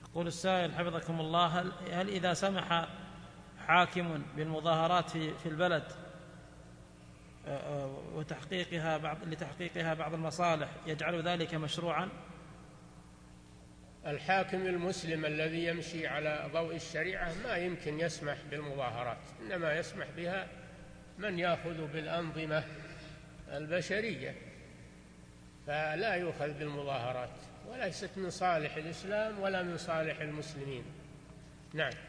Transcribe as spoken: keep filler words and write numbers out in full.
يقول السائل حفظكم الله: هل, هل إذا سمح حاكم بالمظاهرات في, في البلد وتحقيقها بعض لتحقيقها بعض المصالح يجعل ذلك مشروعا؟ الحاكم المسلم الذي يمشي على ضوء الشريعة ما يمكن يسمح بالمظاهرات، إنما يسمح بها من يأخذ بالأنظمة البشرية، فلا يؤخذ بالمظاهرات، وليست من صالح الإسلام ولا من صالح المسلمين. نعم.